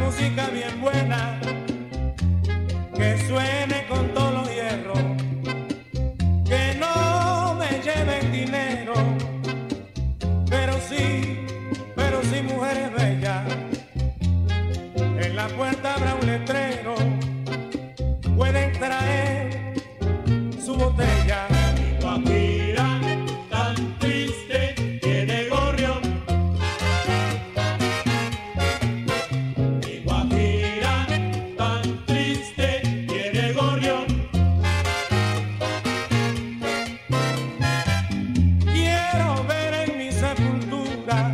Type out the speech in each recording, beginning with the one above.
música bien buena, que suene con todos los hierros, que no me lleven dinero, pero sí mujeres bellas. En la puerta habrá un letrero, pueden traer su botella. Mi Guajira tan triste tiene gorrión. Mi Guajira tan triste tiene gorrión. Quiero ver en mi sepultura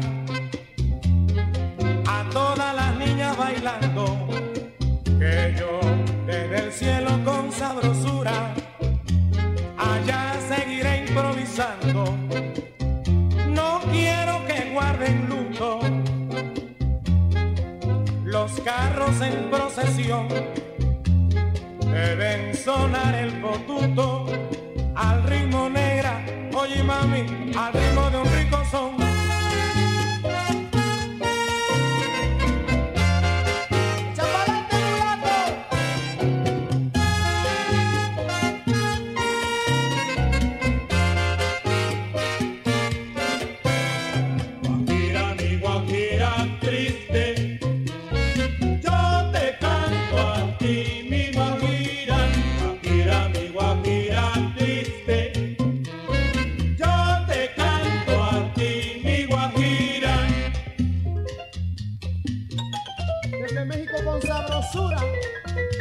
a todas las niñas bailando, que yo desde el cielo con sabrosura allá seguiré improvisando. No quiero que guarden luto los carros en procesión, deben sonar el potuto al ritmo negra, oye mami, al ritmo de un rico son. Guajira, mi Guajira triste, yo te canto a ti, mi Guajira. Guajira, mi Guajira triste, yo te canto a ti, mi Guajira. Desde México con sabrosura.